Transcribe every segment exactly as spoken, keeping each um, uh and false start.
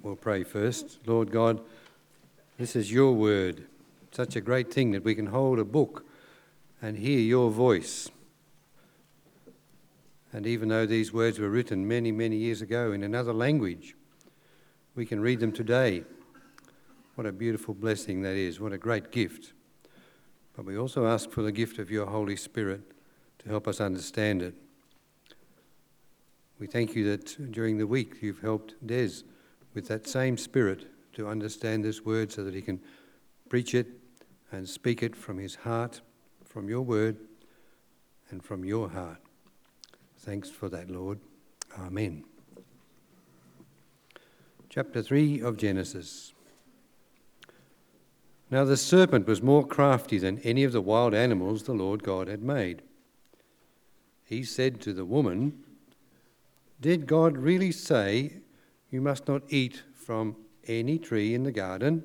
We'll pray first. Lord God, this is your word. Such a great thing that we can hold a book and hear your voice. And even though these words were written many, many years ago in another language, we can read them today. What a beautiful blessing that is. What a great gift. But we also ask for the gift of your Holy Spirit to help us understand it. We thank you that during the week you've helped Des with that same spirit to understand this word so that he can preach it and speak it from his heart, from your word, and from your heart. Thanks for that, Lord. Amen. Chapter three of Genesis. Now the serpent was more crafty than any of the wild animals the Lord God had made. He said to the woman, "Did God really say you must not eat from any tree in the garden?"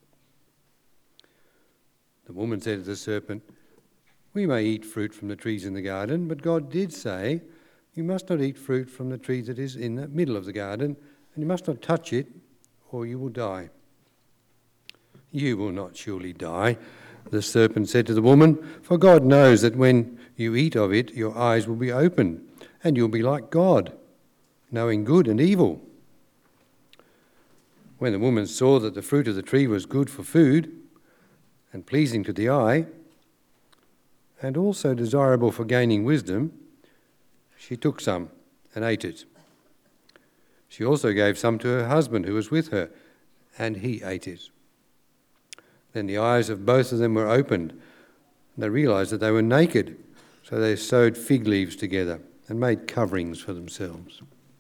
The woman said to the serpent, "We may eat fruit from the trees in the garden, but God did say, you must not eat fruit from the tree that is in the middle of the garden, and you must not touch it, or you will die." "You will not surely die," the serpent said to the woman, "for God knows that when you eat of it, your eyes will be opened, and you'll be like God, knowing good and evil." When the woman saw that the fruit of the tree was good for food and pleasing to the eye, and also desirable for gaining wisdom, she took some and ate it. She also gave some to her husband who was with her, and he ate it. Then the eyes of both of them were opened, and they realized that they were naked, so they sewed fig leaves together and made coverings for themselves.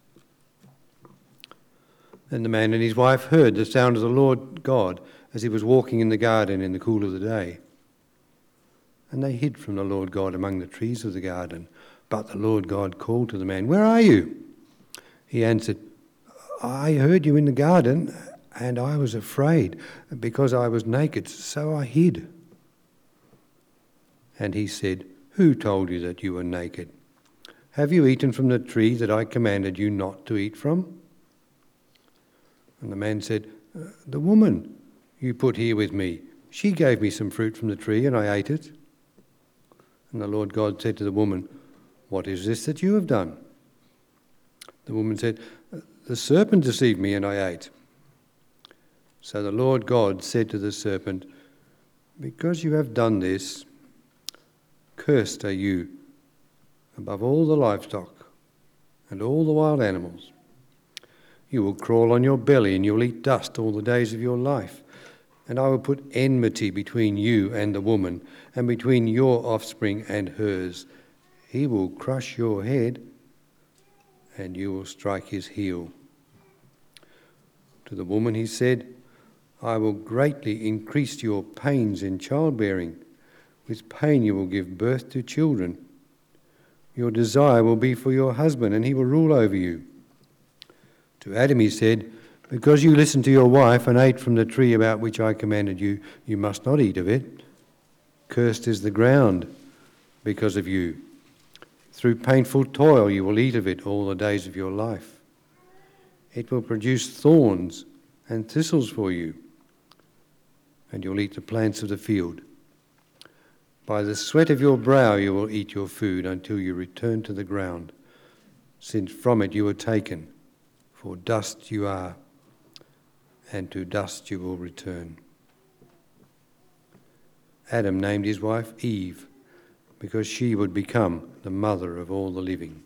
Then the man and his wife heard the sound of the Lord God as he was walking in the garden in the cool of the day. And they hid from the Lord God among the trees of the garden. But the Lord God called to the man, "Where are you?" He answered, "I heard you in the garden, and I was afraid because I was naked, so I hid." And he said, "Who told you that you were naked? Have you eaten from the tree that I commanded you not to eat from?" And the man said, "The woman you put here with me, she gave me some fruit from the tree, and I ate it." And the Lord God said to the woman, "What is this that you have done?" The woman said, "The serpent deceived me, and I ate." So the Lord God said to the serpent, "Because you have done this, cursed are you above all the livestock and all the wild animals. You will crawl on your belly, and you will eat dust all the days of your life. And I will put enmity between you and the woman, and between your offspring and hers. He will crush your head, and you will strike his heel." To the woman he said, "I will greatly increase your pains in childbearing. With pain you will give birth to children. Your desire will be for your husband, and he will rule over you." To Adam he said, "Because you listened to your wife and ate from the tree about which I commanded you, you must not eat of it. Cursed is the ground because of you. Through painful toil you will eat of it all the days of your life. It will produce thorns and thistles for you, and you'll eat the plants of the field. By the sweat of your brow you will eat your food until you return to the ground, since from it you were taken. For dust you are, and to dust you will return." Adam named his wife Eve, because she would become the mother of all the living.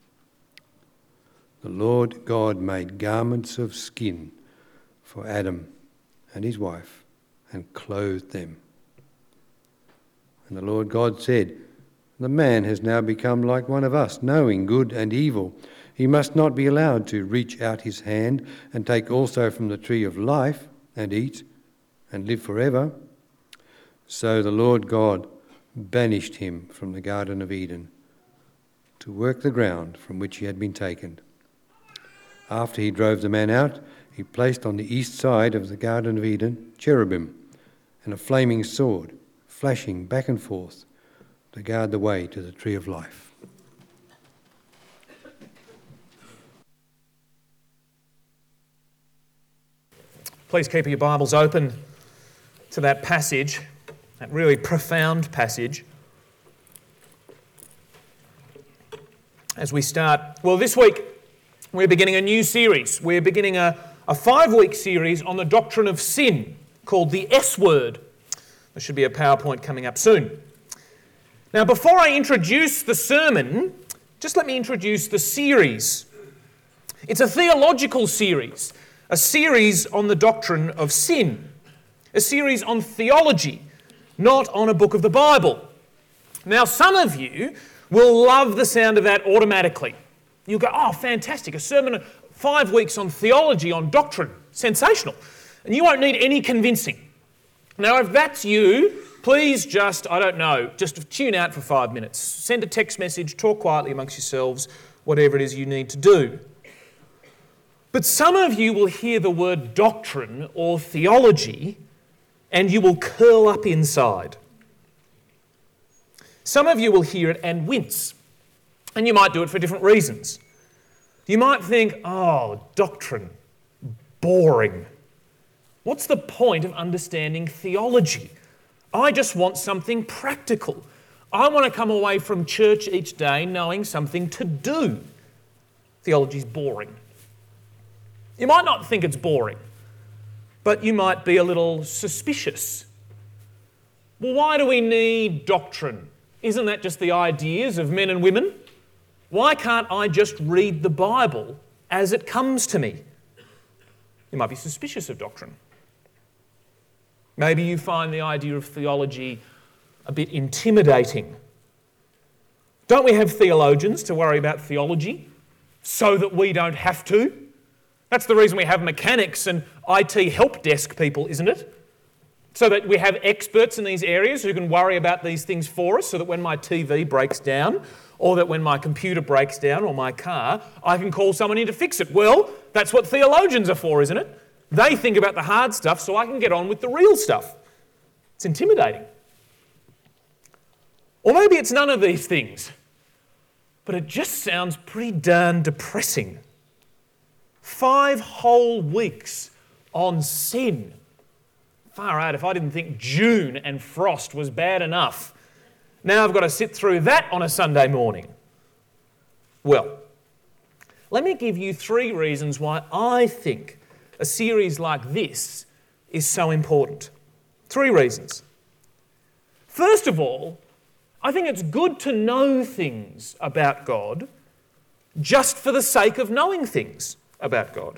The Lord God made garments of skin for Adam and his wife, and clothed them. And the Lord God said, "The man has now become like one of us, knowing good and evil. He must not be allowed to reach out his hand and take also from the tree of life and eat and live forever." So the Lord God banished him from the Garden of Eden to work the ground from which he had been taken. After he drove the man out, he placed on the east side of the Garden of Eden cherubim and a flaming sword, flashing back and forth to guard the way to the tree of life. Please keep your Bibles open to that passage, that really profound passage. As we start, well, this week we're beginning a new series. We're beginning a, a five-week series on the doctrine of sin called the S Word. There should be a PowerPoint coming up soon. Now, before I introduce the sermon, just let me introduce the series. It's a theological series, a series on the doctrine of sin, a series on theology, not on a book of the Bible. Now, some of you will love the sound of that automatically. You'll go, oh, fantastic, a sermon, five weeks on theology, on doctrine, sensational. And you won't need any convincing. Now, if that's you, please just, I don't know, just tune out for five minutes. Send a text message, talk quietly amongst yourselves, whatever it is you need to do. But some of you will hear the word doctrine or theology and you will curl up inside. Some of you will hear it and wince, and you might do it for different reasons. You might think, oh, doctrine, boring. What's the point of understanding theology? I just want something practical. I want to come away from church each day knowing something to do. Theology's boring. You might not think it's boring, but you might be a little suspicious. Well, why do we need doctrine? Isn't that just the ideas of men and women? Why can't I just read the Bible as it comes to me? You might be suspicious of doctrine. Maybe you find the idea of theology a bit intimidating. Don't we have theologians to worry about theology so that we don't have to? That's the reason we have mechanics and I T help desk people, isn't it? So that we have experts in these areas who can worry about these things for us, so that when my T V breaks down, or that when my computer breaks down, or my car, I can call someone in to fix it. Well, that's what theologians are for, isn't it? They think about the hard stuff so I can get on with the real stuff. It's intimidating. Or maybe it's none of these things, but it just sounds pretty darn depressing. Five whole weeks on sin. Far out, if I didn't think June and frost was bad enough. Now I've got to sit through that on a Sunday morning. Well, let me give you three reasons why I think a series like this is so important. Three reasons. First of all, I think it's good to know things about God just for the sake of knowing things about God.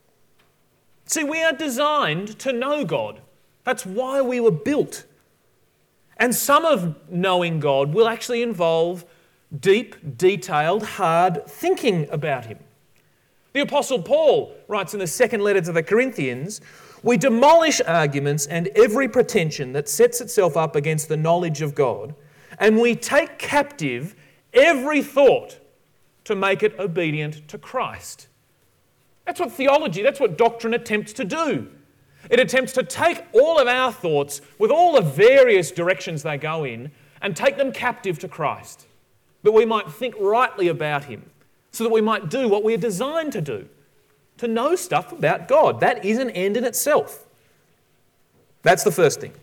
See, we are designed to know God. That's why we were built. And some of knowing God will actually involve deep, detailed, hard thinking about him. The Apostle Paul writes in the second letter to the Corinthians, "We demolish arguments and every pretension that sets itself up against the knowledge of God, and we take captive every thought to make it obedient to Christ." That's what theology, that's what doctrine attempts to do. It attempts to take all of our thoughts with all the various directions they go in and take them captive to Christ, that we might think rightly about him, so that we might do what we're designed to do, to know stuff about God. That is an end in itself. That's the first thing.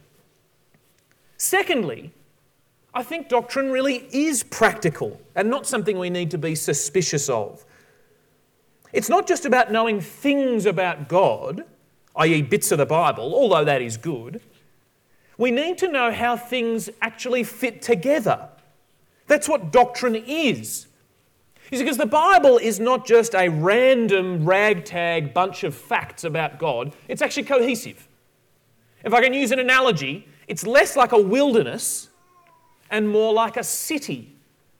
Secondly, I think doctrine really is practical and not something we need to be suspicious of. It's not just about knowing things about God, that is bits of the Bible, although that is good. We need to know how things actually fit together. That's what doctrine is. You see, because the Bible is not just a random ragtag bunch of facts about God, it's actually cohesive. If I can use an analogy, it's less like a wilderness and more like a city.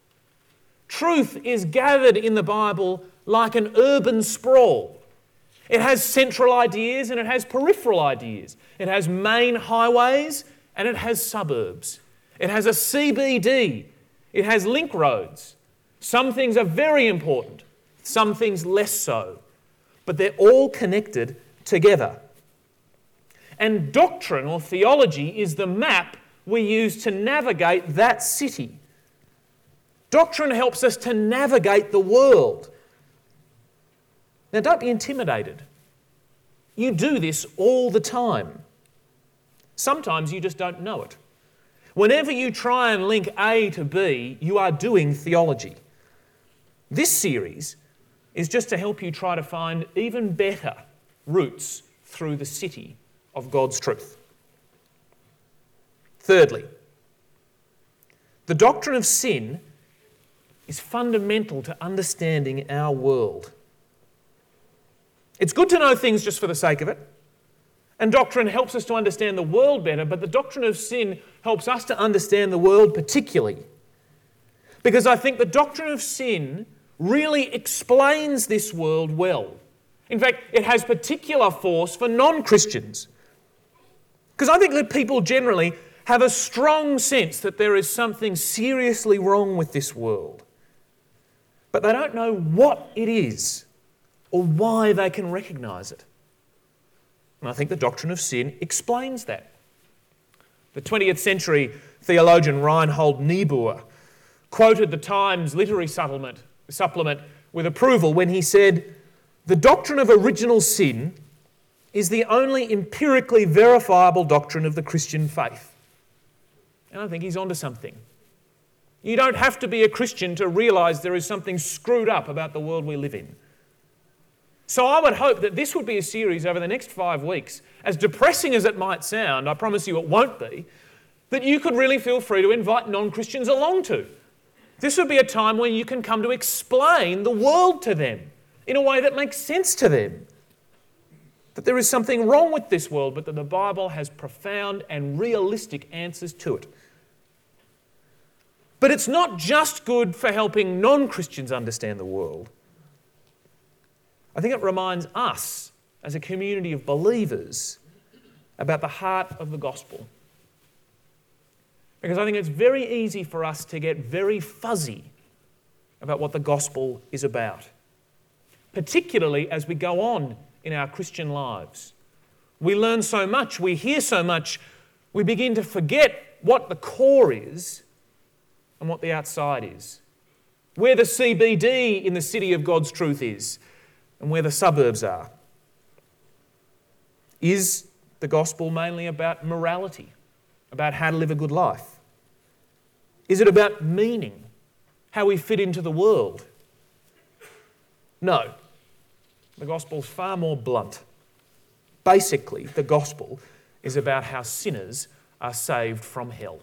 Truth is gathered in the Bible like an urban sprawl. It has central ideas and it has peripheral ideas. It has main highways and it has suburbs. It has a C B D. It has link roads. Some things are very important, some things less so. But they're all connected together. And doctrine or theology is the map we use to navigate that city. Doctrine helps us to navigate the world. Now, don't be intimidated. You do this all the time. Sometimes you just don't know it. Whenever you try and link A to B, you are doing theology. This series is just to help you try to find even better routes through the city of God's truth. Thirdly, the doctrine of sin is fundamental to understanding our world. It's good to know things just for the sake of it, and doctrine helps us to understand the world better, but the doctrine of sin helps us to understand the world particularly. Because I think the doctrine of sin really explains this world well. In fact, it has particular force for non-Christians. Because I think that people generally have a strong sense that there is something seriously wrong with this world. But they don't know what it is or why they can recognise it. And I think the doctrine of sin explains that. The twentieth century theologian Reinhold Niebuhr quoted the Times literary supplement, supplement with approval when he said, "The doctrine of original sin is the only empirically verifiable doctrine of the Christian faith." And I think he's onto something. You don't have to be a Christian to realise there is something screwed up about the world we live in. So I would hope that this would be a series over the next five weeks, as depressing as it might sound, I promise you it won't be, that you could really feel free to invite non-Christians along to. This would be a time when you can come to explain the world to them in a way that makes sense to them. That there is something wrong with this world, but that the Bible has profound and realistic answers to it. But it's not just good for helping non-Christians understand the world. I think it reminds us, as a community of believers, about the heart of the gospel. Because I think it's very easy for us to get very fuzzy about what the gospel is about, particularly as we go on in our Christian lives. We learn so much, we hear so much, we begin to forget what the core is and what the outside is. Where the C B D in the city of God's truth is and where the suburbs are. Is the gospel mainly about morality, about how to live a good life? Is it about meaning, how we fit into the world? No. The gospel's far more blunt. Basically, the gospel is about how sinners are saved from hell.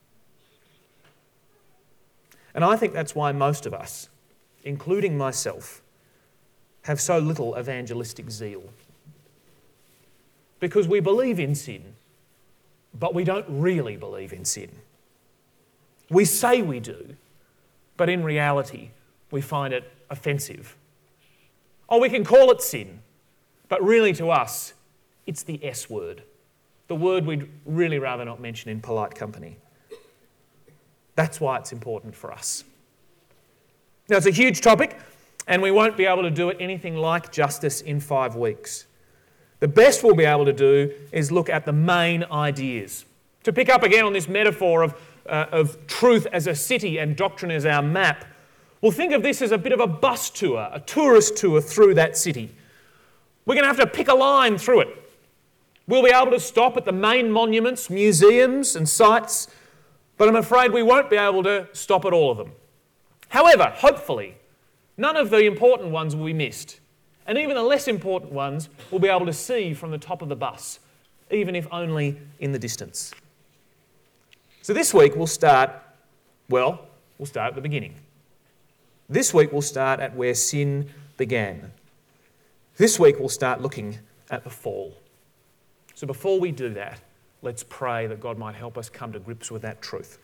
And I think that's why most of us, including myself, have so little evangelistic zeal. Because we believe in sin, but we don't really believe in sin. We say we do, but in reality, we find it offensive. Oh, we can call it sin, but really to us, it's the S word, the word we'd really rather not mention in polite company. That's why it's important for us. Now, it's a huge topic, and we won't be able to do it anything like justice in five weeks. The best we'll be able to do is look at the main ideas. To pick up again on this metaphor of, uh, of truth as a city and doctrine as our map, we'll think of this as a bit of a bus tour, a tourist tour through that city. We're going to have to pick a line through it. We'll be able to stop at the main monuments, museums and sites, but I'm afraid we won't be able to stop at all of them. However, hopefully, none of the important ones will be missed, and even the less important ones we'll be able to see from the top of the bus, even if only in the distance. So this week we'll start, well, we'll start at the beginning. This week we'll start at where sin began. This week we'll start looking at the fall. So before we do that, let's pray that God might help us come to grips with that truth.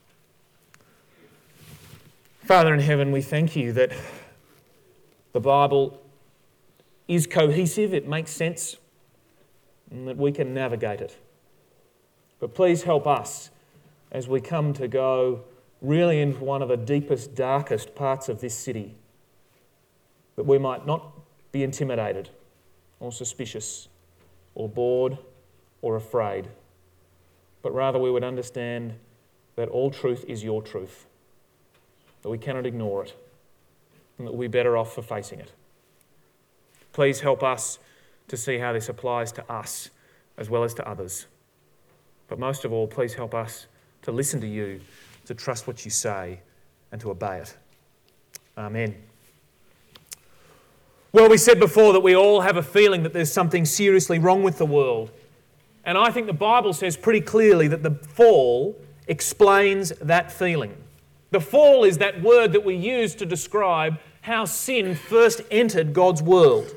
Father in heaven, we thank you that the Bible is cohesive, it makes sense, and that we can navigate it. But please help us as we come to go really into one of the deepest, darkest parts of this city, that we might not be intimidated or suspicious or bored or afraid, but rather we would understand that all truth is your truth, that we cannot ignore it, and that we're better off for facing it. Please help us to see how this applies to us as well as to others. But most of all, please help us to listen to you, to trust what you say, and to obey it. Amen. Well, we said before that we all have a feeling that there's something seriously wrong with the world. And I think the Bible says pretty clearly that the fall explains that feeling. The fall is that word that we use to describe how sin first entered God's world.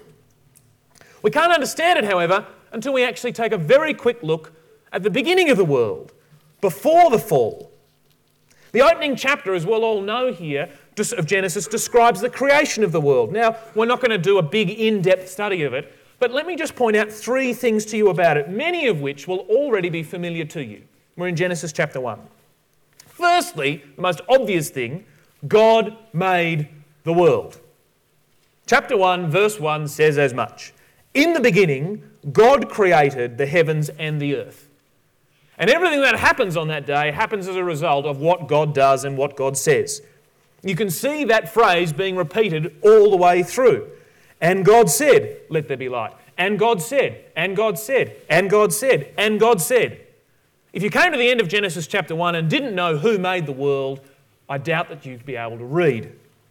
We can't understand it, however, until we actually take a very quick look at the beginning of the world, before the fall. The opening chapter, as we'll all know here, of Genesis describes the creation of the world. Now, we're not going to do a big in-depth study of it, but let me just point out three things to you about it, many of which will already be familiar to you. We're in Genesis chapter one. Firstly, the most obvious thing, God made the world. Chapter one, verse one says as much. In the beginning, God created the heavens and the earth. And everything that happens on that day happens as a result of what God does and what God says. You can see that phrase being repeated all the way through. And God said, let there be light. And God said, and God said, and God said, and God said. If you came to the end of Genesis chapter one and didn't know who made the world, I doubt that you'd be able to read.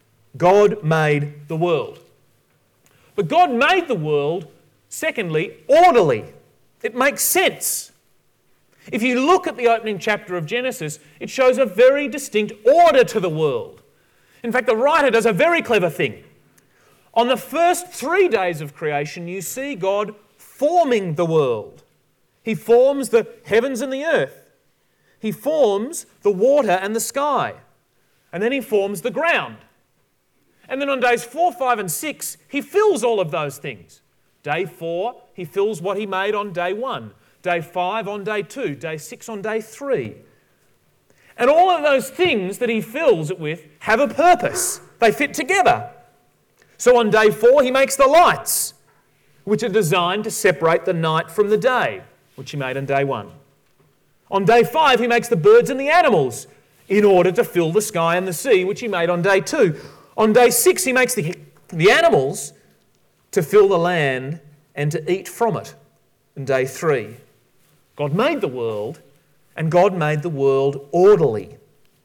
God made the world. But God made the world, secondly, orderly. It makes sense. If you look at the opening chapter of Genesis, it shows a very distinct order to the world. In fact, the writer does a very clever thing. On the first three days of creation, you see God forming the world. He forms the heavens and the earth. He forms the water and the sky. And then he forms the ground. And then on days four, five, and six, he fills all of those things. Day four, he fills what he made on day one. Day five on day two. Day six on day three. And all of those things that he fills it with have a purpose. They fit together. So on day four, he makes the lights, which are designed to separate the night from the day, which he made on day one. On day five, he makes the birds and the animals in order to fill the sky and the sea, which he made on day two. On day six, he makes the, the animals to fill the land and to eat from it on day three. God made the world, and God made the world orderly.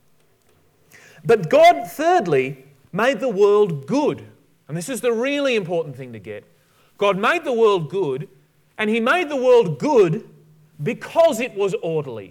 But God, thirdly, made the world good. And this is the really important thing to get. God made the world good, and he made the world good because it was orderly.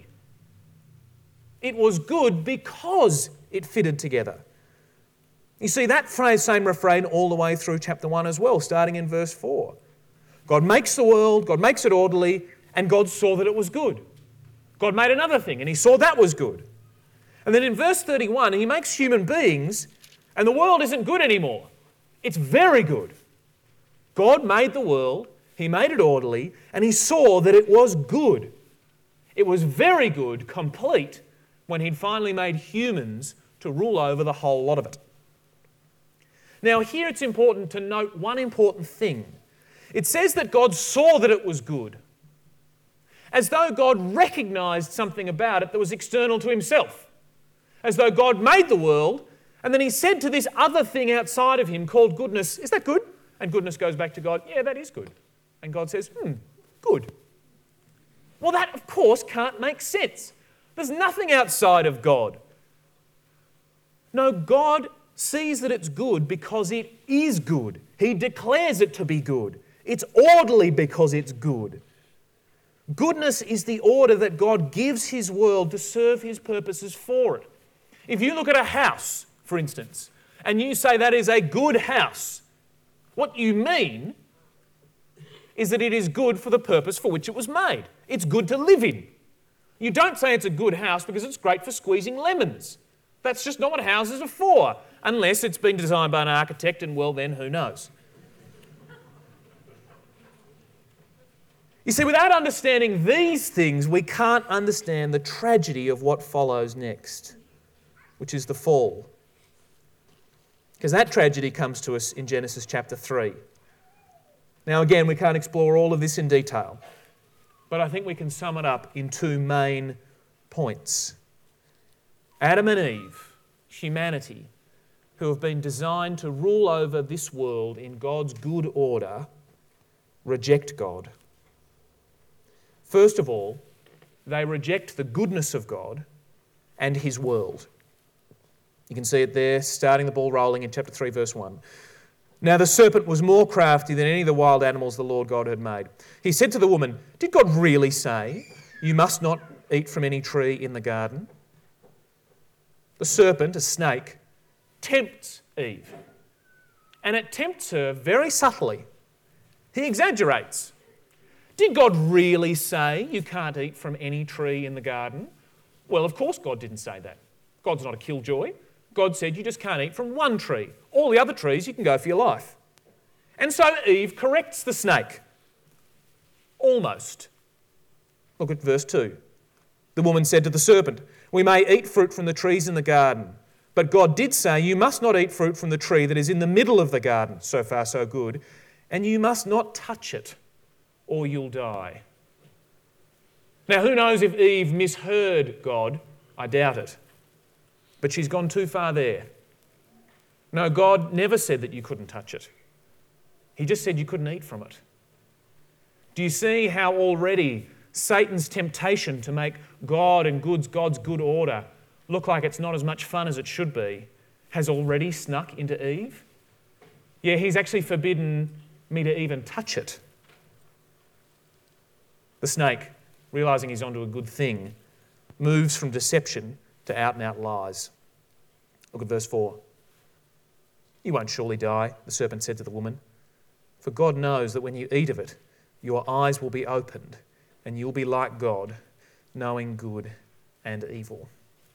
It was good because it fitted together. You see that phrase, same refrain all the way through chapter one as well, starting in verse four. God makes the world, God makes it orderly, and God saw that it was good. God made another thing, and he saw that was good. And then in verse thirty-one, he makes human beings, and the world isn't good anymore. It's very good. God made the world, he made it orderly, and he saw that it was good. It was very good, complete, when he'd finally made humans to rule over the whole lot of it. Now here it's important to note one important thing. It says that God saw that it was good, as though God recognised something about it that was external to himself. As though God made the world, and then he said to this other thing outside of him called goodness, is that good? And goodness goes back to God, yeah, that is good. And God says, hmm, good. Well, that, of course, can't make sense. There's nothing outside of God. No, God sees that it's good because it is good. He declares it to be good. It's orderly because it's good. Goodness is the order that God gives his world to serve his purposes for it. If you look at a house, for instance, and you say that is a good house, what you mean is that it is good for the purpose for which it was made. It's good to live in. You don't say it's a good house because it's great for squeezing lemons. That's just not what houses are for, unless it's been designed by an architect, and well then, who knows? You see, without understanding these things, we can't understand the tragedy of what follows next, which is the fall. Because that tragedy comes to us in Genesis chapter three. Now again, we can't explore all of this in detail, but I think we can sum it up in two main points. Adam and Eve, humanity, who have been designed to rule over this world in God's good order, reject God. First of all, they reject the goodness of God and his world. You can see it there, starting the ball rolling in chapter three, verse one. Now the serpent was more crafty than any of the wild animals the Lord God had made. He said to the woman, "Did God really say, 'You must not eat from any tree in the garden'?" The serpent, a snake, tempts Eve. And it tempts her very subtly. He exaggerates. Did God really say you can't eat from any tree in the garden? Well, of course God didn't say that. God's not a killjoy. God said you just can't eat from one tree. All the other trees you can go for your life. And so Eve corrects the snake. Almost. Look at verse two. The woman said to the serpent, "We may eat fruit from the trees in the garden. But God did say, 'You must not eat fruit from the tree that is in the middle of the garden.' So far, so good. And you must not touch it, or you'll die." Now, who knows if Eve misheard God? I doubt it. But she's gone too far there. No, God never said that you couldn't touch it. He just said you couldn't eat from it. Do you see how already Satan's temptation to make God and goods, God's good order look like it's not as much fun as it should be has already snuck into Eve? Yeah, he's actually forbidden me to even touch it. The snake, realising he's onto a good thing, moves from deception to out-and-out lies. Look at verse four. "You won't surely die," the serpent said to the woman, "for God knows that when you eat of it, your eyes will be opened, and you'll be like God, knowing good and evil."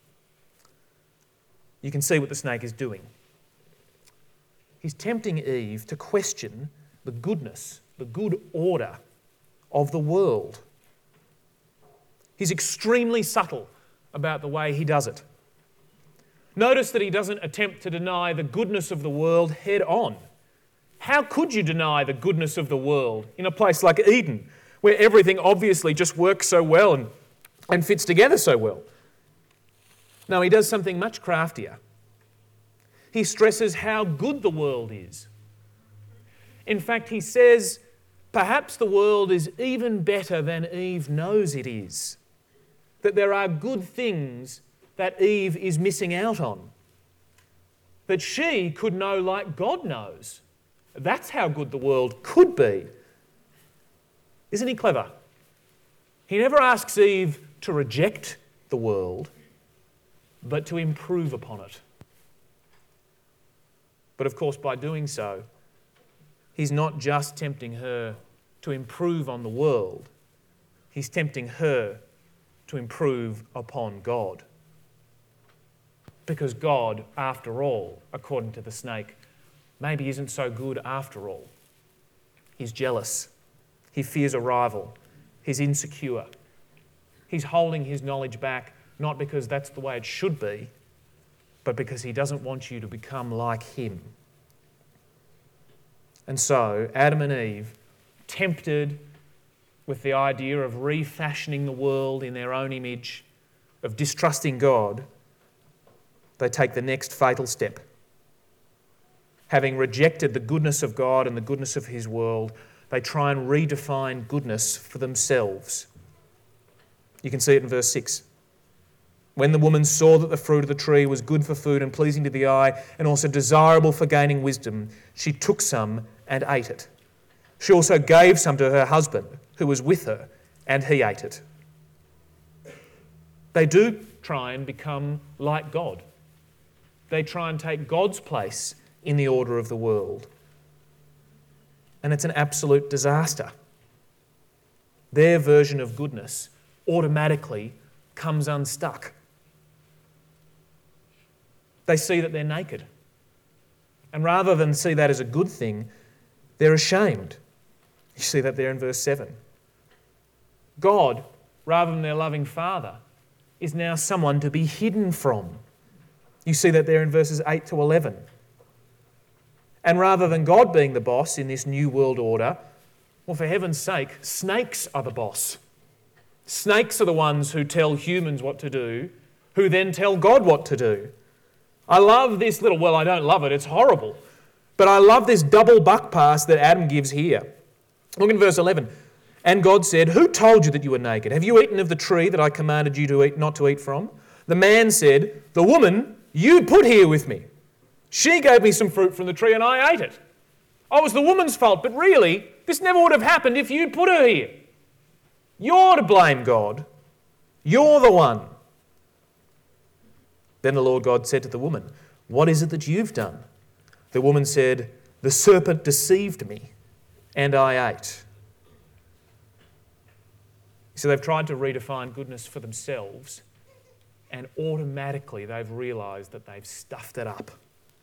You can see what the snake is doing. He's tempting Eve to question the goodness, the good order of the world. He's extremely subtle about the way he does it. Notice that he doesn't attempt to deny the goodness of the world head on. How could you deny the goodness of the world in a place like Eden, where everything obviously just works so well and, and fits together so well? No, he does something much craftier. He stresses how good the world is. In fact, he says, perhaps the world is even better than Eve knows it is. That there are good things that Eve is missing out on. That she could know like God knows. That's how good the world could be. Isn't he clever? He never asks Eve to reject the world, but to improve upon it. But of course, by doing so, he's not just tempting her to improve on the world, he's tempting her to improve upon God. Because God, after all, according to the snake, maybe isn't so good after all. He's jealous. He fears a rival. He's insecure. He's holding his knowledge back, not because that's the way it should be, but because he doesn't want you to become like him. And so, Adam and Eve, tempted with the idea of refashioning the world in their own image, of distrusting God, they take the next fatal step. Having rejected the goodness of God and the goodness of his world, they try and redefine goodness for themselves. You can see it in verse six. When the woman saw that the fruit of the tree was good for food and pleasing to the eye and also desirable for gaining wisdom, she took some and ate it. She also gave some to her husband who was with her, and he ate it. They do try and become like God. They try and take God's place in the order of the world. And it's an absolute disaster. Their version of goodness automatically comes unstuck. They see that they're naked. And rather than see that as a good thing, they're ashamed. You see that there in verse seven. God, rather than their loving Father, is now someone to be hidden from. You see that there in verses eight to eleven. And rather than God being the boss in this new world order, well, for heaven's sake, snakes are the boss. Snakes are the ones who tell humans what to do, who then tell God what to do. I love this little, well, I don't love it, it's horrible. But I love this double buck pass that Adam gives here. Look in verse eleven. And God said, "Who told you that you were naked? Have you eaten of the tree that I commanded you to eat, not to eat from?" The man said, "The woman you put here with me, she gave me some fruit from the tree and I ate it. Oh, it was the woman's fault, but really, this never would have happened if you'd put her here. You're to blame, God. You're the one." Then the Lord God said to the woman, "What is it that you've done?" The woman said, "The serpent deceived me, and I ate." So they've tried to redefine goodness for themselves, and automatically they've realised that they've stuffed it up.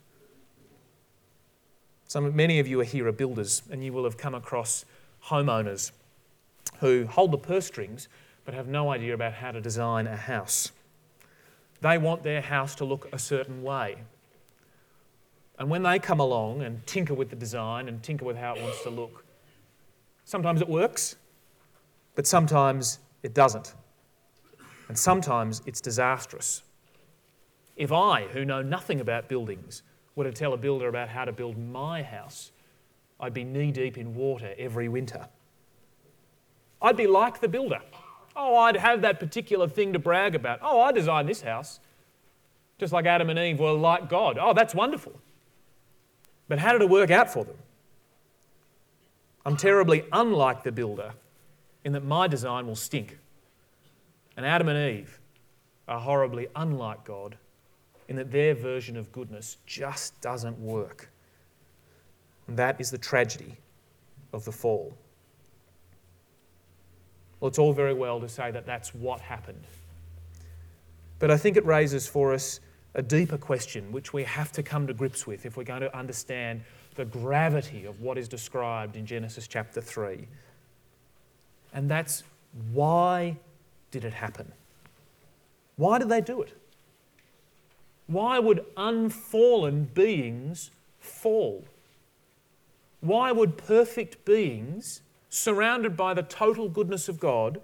Some, many of you are here are builders, and you will have come across homeowners who hold the purse strings but have no idea about how to design a house. They want their house to look a certain way. And when they come along and tinker with the design and tinker with how it wants to look, sometimes it works, but sometimes it doesn't. And sometimes it's disastrous. If I, who know nothing about buildings, were to tell a builder about how to build my house, I'd be knee-deep in water every winter. I'd be like the builder. Oh, I'd have that particular thing to brag about. Oh, I designed this house. Just like Adam and Eve were like God. Oh, that's wonderful. But how did it work out for them? I'm terribly unlike the builder in that my design will stink. And Adam and Eve are horribly unlike God in that their version of goodness just doesn't work. And that is the tragedy of the fall. Well, it's all very well to say that that's what happened. But I think it raises for us a deeper question which we have to come to grips with if we're going to understand the gravity of what is described in Genesis chapter three. And that's, why did it happen? Why did they do it? Why would unfallen beings fall? Why would perfect beings, surrounded by the total goodness of God,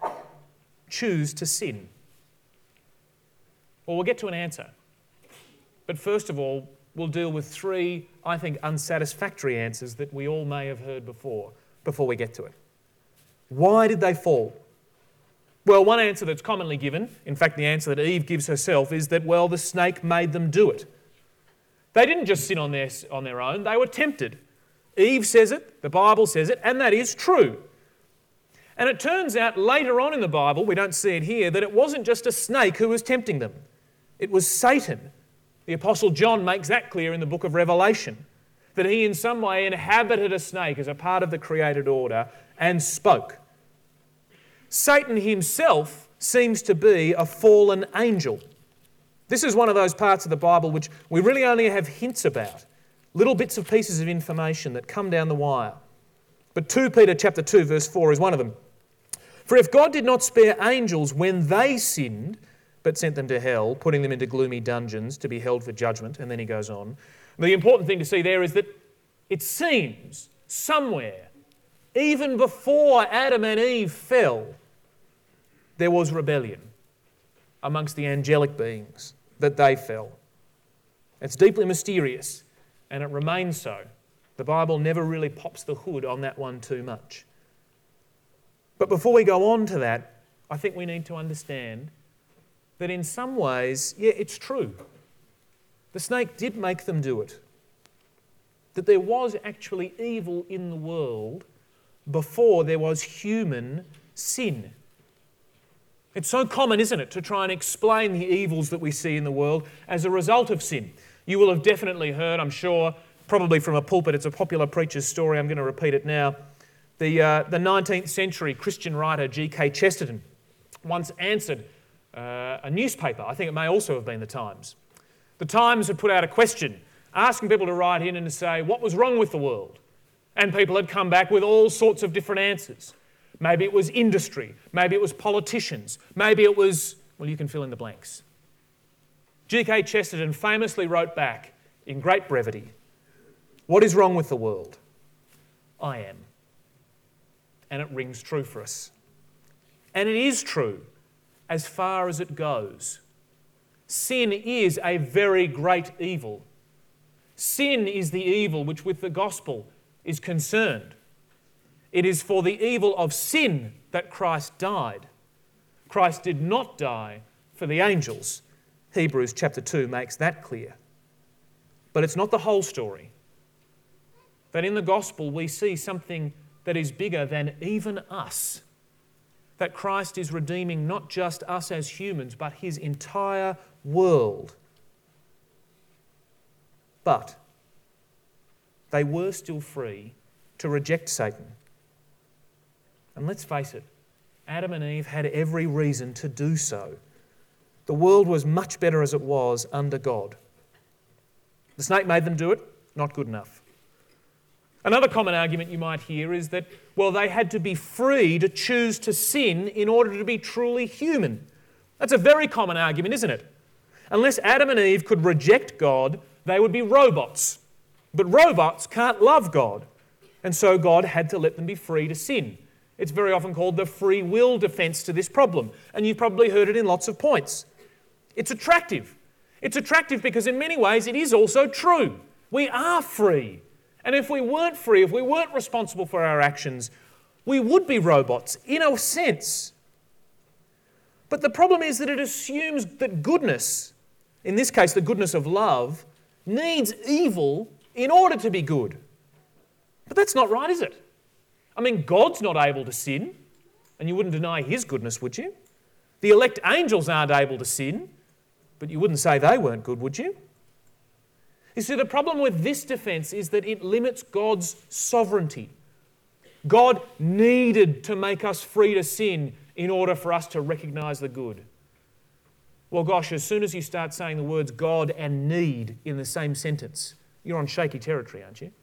choose to sin? Well, we'll get to an answer. But first of all, we'll deal with three, I think, unsatisfactory answers that we all may have heard before, before we get to it. Why did they fall? Well, one answer that's commonly given, in fact the answer that Eve gives herself, is that, well, the snake made them do it. They didn't just sin on their, on their own, they were tempted. Eve says it, the Bible says it, and that is true. And it turns out later on in the Bible, we don't see it here, that it wasn't just a snake who was tempting them. It was Satan. The Apostle John makes that clear in the book of Revelation, that he in some way inhabited a snake as a part of the created order and spoke. Satan himself seems to be a fallen angel. This is one of those parts of the Bible which we really only have hints about, little bits of pieces of information that come down the wire. But Second Peter chapter two verse four is one of them. "For if God did not spare angels when they sinned, but sent them to hell, putting them into gloomy dungeons to be held for judgment," and then he goes on. The important thing to see there is that it seems somewhere, even before Adam and Eve fell, there was rebellion amongst the angelic beings, that they fell. It's deeply mysterious, and it remains so. The Bible never really pops the hood on that one too much. But before we go on to that, I think we need to understand that in some ways, yeah, it's true. The snake did make them do it. That there was actually evil in the world before there was human sin. It's so common, isn't it, to try and explain the evils that we see in the world as a result of sin. You will have definitely heard, I'm sure, probably from a pulpit, it's a popular preacher's story, I'm going to repeat it now. The, uh, the nineteenth century Christian writer G K Chesterton once answered uh, a newspaper, I think it may also have been the Times. The Times had put out a question asking people to write in and to say what was wrong with the world. And people had come back with all sorts of different answers. Maybe it was industry, maybe it was politicians, maybe it was, well, you can fill in the blanks. G K Chesterton famously wrote back in great brevity, "What is wrong with the world? I am." And it rings true for us. And it is true as far as it goes. Sin is a very great evil. Sin is the evil which with the gospel is concerned. It is for the evil of sin that Christ died. Christ did not die for the angels. Hebrews chapter two makes that clear. But it's not the whole story. That in the gospel we see something that is bigger than even us. That Christ is redeeming not just us as humans, but his entire world. But they were still free to reject Satan. And let's face it, Adam and Eve had every reason to do so. The world was much better as it was under God. The snake made them do it, not good enough. Another common argument you might hear is that, well, they had to be free to choose to sin in order to be truly human. That's a very common argument, isn't it? Unless Adam and Eve could reject God, they would be robots. But robots can't love God, and so God had to let them be free to sin. It's very often called the free will defence to this problem, and you've probably heard it in lots of points. It's attractive. It's attractive because in many ways it is also true. We are free. And if we weren't free, if we weren't responsible for our actions, we would be robots in a sense. But the problem is that it assumes that goodness, in this case the goodness of love, needs evil in order to be good. But that's not right, is it? I mean, God's not able to sin, and you wouldn't deny his goodness, would you? The elect angels aren't able to sin, but you wouldn't say they weren't good, would you? You see, the problem with this defence is that it limits God's sovereignty. God needed to make us free to sin in order for us to recognise the good. Well, gosh, as soon as you start saying the words God and need in the same sentence, you're on shaky territory, aren't you?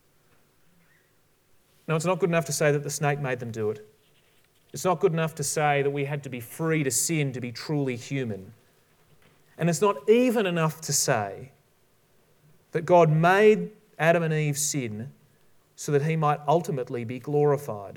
No, it's not good enough to say that the snake made them do it. It's not good enough to say that we had to be free to sin to be truly human. And it's not even enough to say that God made Adam and Eve sin so that he might ultimately be glorified.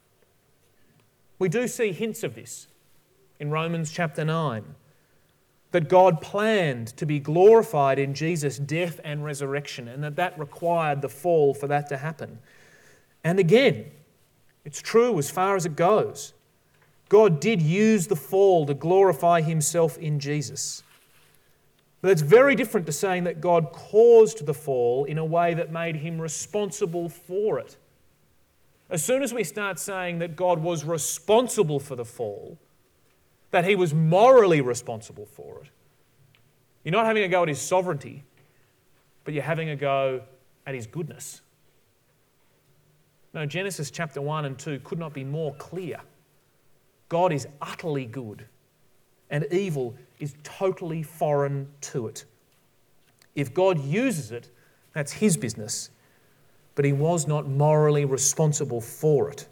We do see hints of this in Romans chapter nine, that God planned to be glorified in Jesus' death and resurrection, and that that required the fall for that to happen. And again, it's true as far as it goes. God did use the fall to glorify himself in Jesus. But it's very different to saying that God caused the fall in a way that made him responsible for it. As soon as we start saying that God was responsible for the fall, that he was morally responsible for it, you're not having a go at his sovereignty, but you're having a go at his goodness. No, Genesis chapter one and two could not be more clear. God is utterly good, and evil is totally foreign to it. If God uses it, that's his business, but he was not morally responsible for it.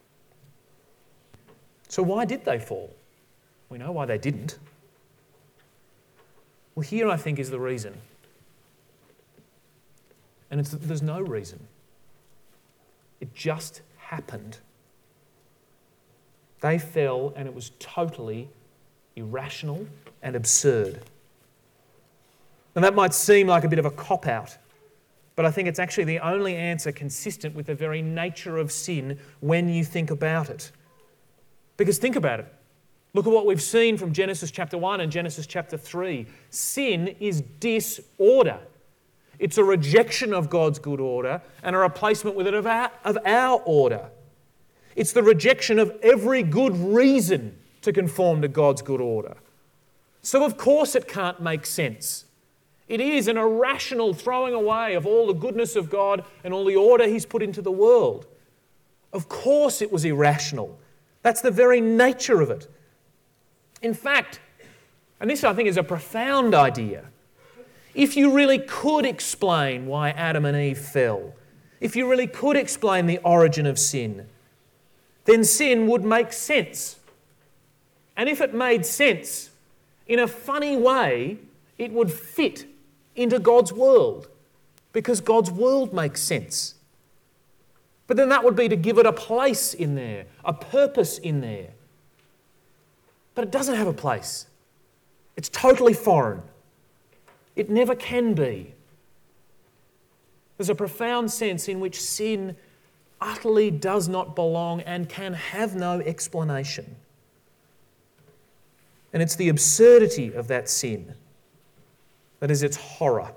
So why did they fall? We know why they didn't. Well, here I think is the reason. And it's that there's no reason. It just happened. They fell and it was totally irrational and absurd. And that might seem like a bit of a cop-out, but I think it's actually the only answer consistent with the very nature of sin when you think about it. Because think about it. Look at what we've seen from Genesis chapter one and Genesis chapter three. Sin is disorder. It's a rejection of God's good order and a replacement with it of our, of our order. It's the rejection of every good reason to conform to God's good order. So of course it can't make sense. It is an irrational throwing away of all the goodness of God and all the order he's put into the world. Of course it was irrational. That's the very nature of it. In fact, and this I think is a profound idea, if you really could explain why Adam and Eve fell, if you really could explain the origin of sin, then sin would make sense. And if it made sense, in a funny way, it would fit into God's world, because God's world makes sense. But then that would be to give it a place in there, a purpose in there. But it doesn't have a place. It's totally foreign. It never can be. There's a profound sense in which sin utterly does not belong and can have no explanation. And it's the absurdity of that sin that is its horror.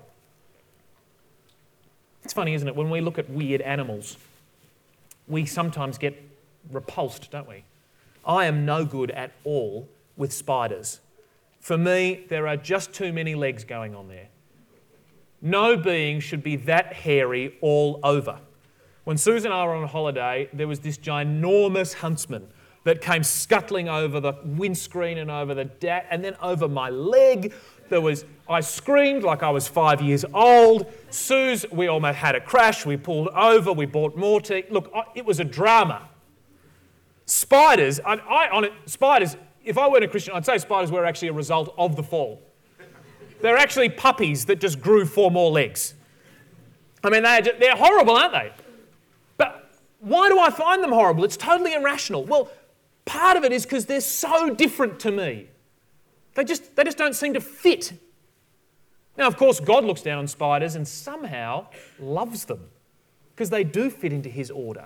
It's funny, isn't it? When we look at weird animals, we sometimes get repulsed, don't we? I am no good at all with spiders. For me, there are just too many legs going on there. No being should be that hairy all over. When Susan and I were on holiday, there was this ginormous huntsman that came scuttling over the windscreen and over the da- and then over my leg. There was, I screamed like I was five years old. Suze, we almost had a crash. We pulled over. We bought more tea. Look, I, it was a drama. Spiders, I, I on it, spiders. If I weren't a Christian, I'd say spiders were actually a result of the fall. They're actually puppies that just grew four more legs. I mean, they're, just, they're horrible, aren't they? But why do I find them horrible? It's totally irrational. Well, part of it is because they're so different to me. They just, they just don't seem to fit. Now, of course, God looks down on spiders and somehow loves them because they do fit into his order.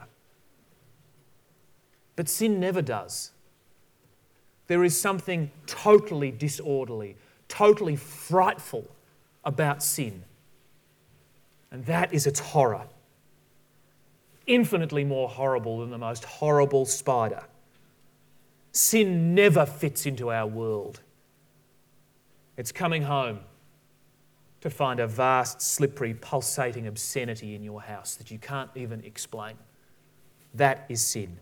But sin never does. There is something totally disorderly, totally frightful about sin. And that is its horror. Infinitely more horrible than the most horrible spider. Sin never fits into our world. It's coming home to find a vast, slippery, pulsating obscenity in your house that you can't even explain. That is sin.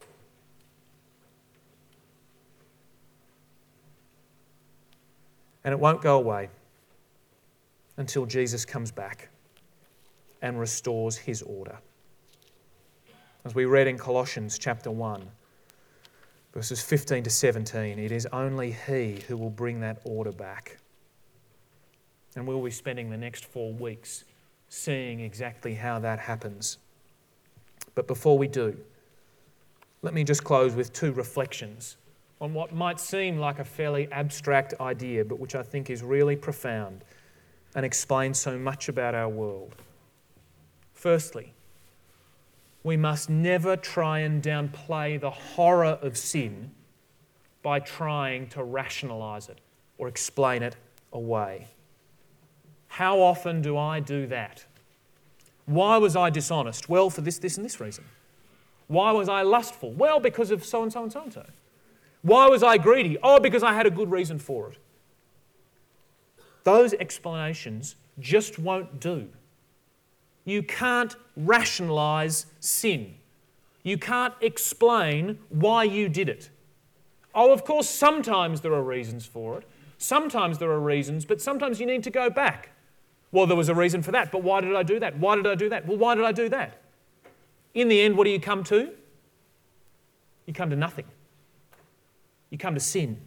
And it won't go away until Jesus comes back and restores his order. As we read in Colossians chapter one, verses fifteen to seventeen, it is only he who will bring that order back. And we'll be spending the next four weeks seeing exactly how that happens. But before we do, let me just close with two reflections on what might seem like a fairly abstract idea, but which I think is really profound and explains so much about our world. Firstly, we must never try and downplay the horror of sin by trying to rationalise it or explain it away. How often do I do that? Why was I dishonest? Well, for this, this and this reason. Why was I lustful? Well, because of so and so and so and so. Why was I greedy? Oh, because I had a good reason for it. Those explanations just won't do. You can't rationalise sin. You can't explain why you did it. Oh, of course, sometimes there are reasons for it. Sometimes there are reasons, but sometimes you need to go back. Well, there was a reason for that, but why did I do that? Why did I do that? Well, why did I do that? In the end, what do you come to? You come to nothing. You come to sin.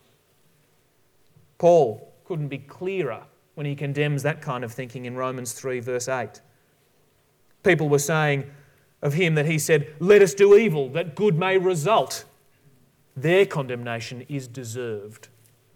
Paul couldn't be clearer when he condemns that kind of thinking in Romans three, verse eight. People were saying of him that he said, "Let us do evil, that good may result." Their condemnation is deserved.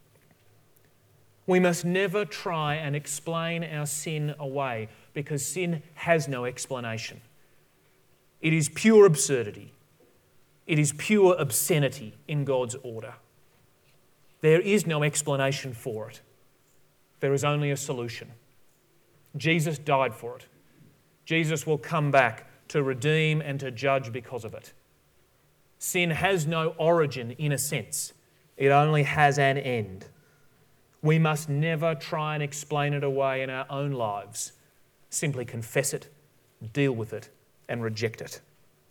We must never try and explain our sin away because sin has no explanation. It is pure absurdity. It is pure obscenity in God's order. There is no explanation for it. There is only a solution. Jesus died for it. Jesus will come back to redeem and to judge because of it. Sin has no origin in a sense. It only has an end. We must never try and explain it away in our own lives. Simply confess it, deal with it, and reject it.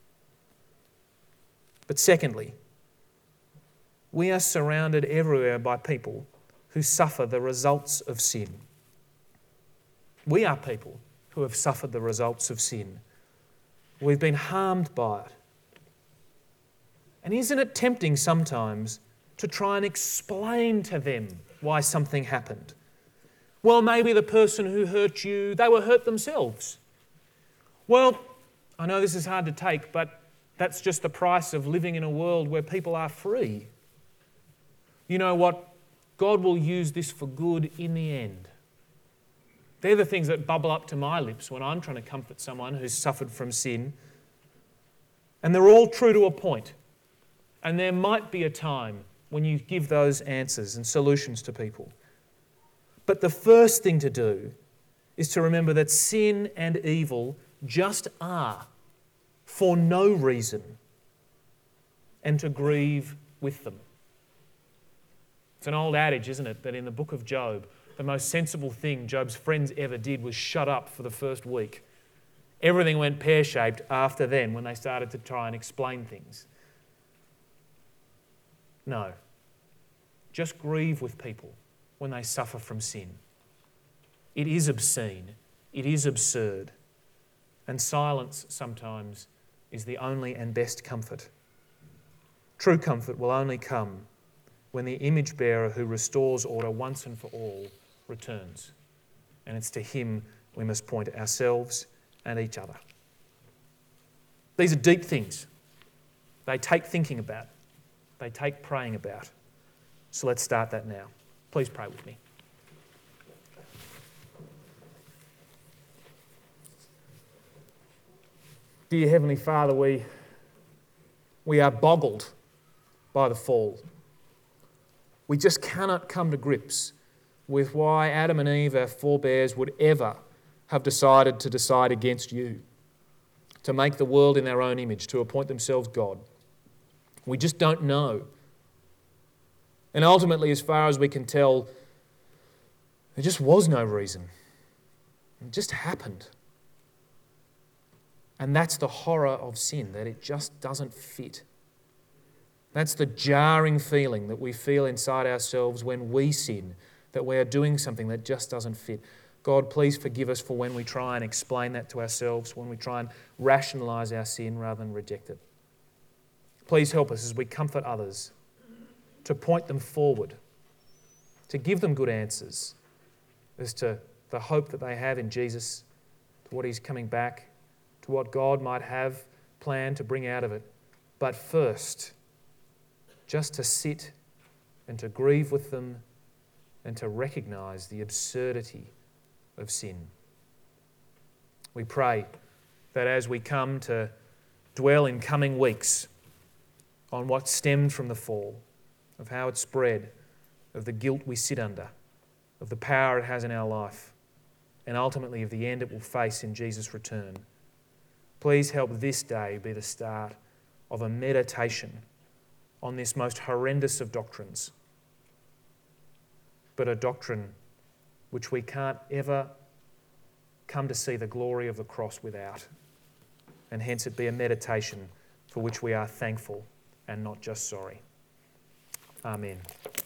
But secondly, we are surrounded everywhere by people who suffer the results of sin. We are people who have suffered the results of sin. We've been harmed by it. And isn't it tempting sometimes to try and explain to them why something happened? Well, maybe the person who hurt you, they were hurt themselves. Well, I know this is hard to take, but that's just the price of living in a world where people are free. You know what? God will use this for good in the end. They're the things that bubble up to my lips when I'm trying to comfort someone who's suffered from sin. And they're all true to a point. And there might be a time when you give those answers and solutions to people. But the first thing to do is to remember that sin and evil just are, for no reason, and to grieve with them. It's an old adage, isn't it, that in the book of Job, the most sensible thing Job's friends ever did was shut up for the first week. Everything went pear-shaped after then when they started to try and explain things. No. Just grieve with people when they suffer from sin. It is obscene. It is absurd. And silence sometimes is the only and best comfort. True comfort will only come when the image bearer who restores order once and for all returns. And it's to him we must point ourselves and each other. These are deep things. They take thinking about. They take praying about. So let's start that now. Please pray with me. Dear Heavenly Father, we, we are boggled by the fall. We just cannot come to grips with why Adam and Eve, our forebears, would ever have decided to decide against you, to make the world in their own image, to appoint themselves God. We just don't know. And ultimately, as far as we can tell, there just was no reason. It just happened. And that's the horror of sin, that it just doesn't fit. That's the jarring feeling that we feel inside ourselves when we sin, that we are doing something that just doesn't fit. God, please forgive us for when we try and explain that to ourselves, when we try and rationalise our sin rather than reject it. Please help us as we comfort others to point them forward, to give them good answers as to the hope that they have in Jesus, to what He's coming back, to what God might have planned to bring out of it. But first, just to sit and to grieve with them and to recognise the absurdity of sin. We pray that as we come to dwell in coming weeks on what stemmed from the fall, of how it spread, of the guilt we sit under, of the power it has in our life, and ultimately of the end it will face in Jesus' return. Please help this day be the start of a meditation on this most horrendous of doctrines, but a doctrine which we can't ever come to see the glory of the cross without, and hence it be a meditation for which we are thankful and not just sorry. Amen.